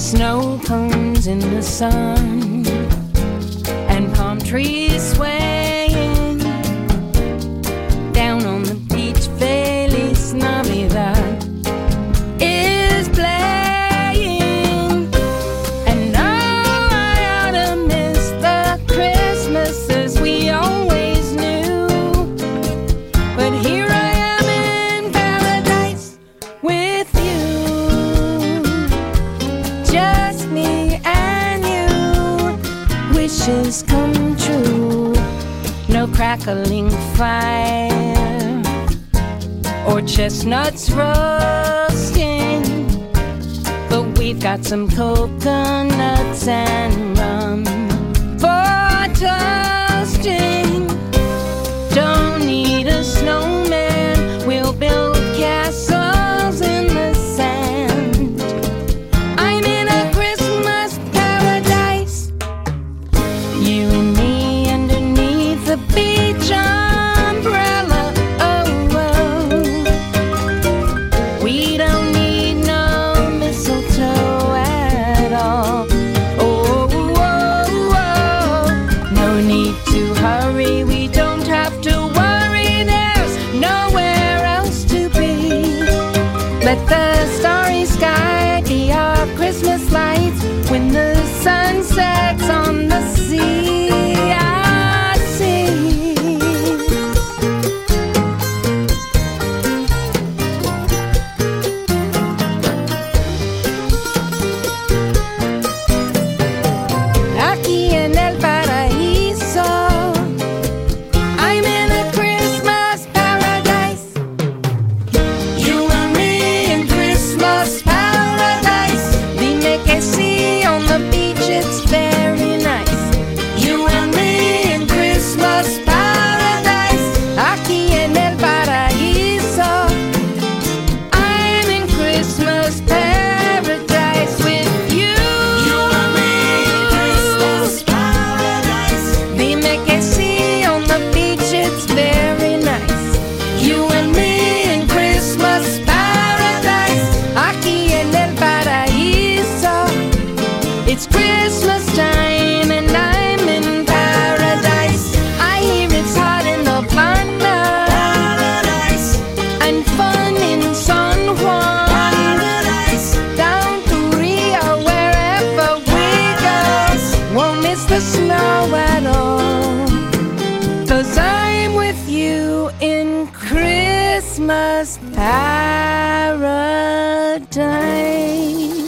Snow cones in the sun and palm trees swaying down on the beach. Feliz Navidad is playing, and oh, I ought to miss the Christmases we always knew. But here I am in paradise with you, just me and you. Wishes come true, no crackling fire or chestnuts roasting, but we've got some coconuts and rum for toasting. Don't need a snowman, we'll build castles in the sand. I'm in a Christmas paradise, you and me underneath the beach umbrella. Oh, oh. We don't need no mistletoe at all. Oh, oh, oh. No need to hurry, we don't have to worry, there's nowhere else to be. Let the starry sky be our Christmas lights when the sun sets on the sea. I see. Aquí en el paraíso, I'm in a Christmas paradise. You and me in Christmas paradise. Dime que sí, on the beach it's very nice. You and me in Christmas paradise. Aquí en el paraíso, I'm in Christmas paradise with you. You and me in Christmas paradise. Dime que sí, on the beach it's very nice. You and me in Christmas paradise. Aquí en el paraíso, it's Christmas time and I'm in paradise. I hear it's hot in the paradise, and fun in San Juan, paradise. Down to Rio, wherever we go, won't miss the snow at all, 'cause I'm with you in Christmas paradise.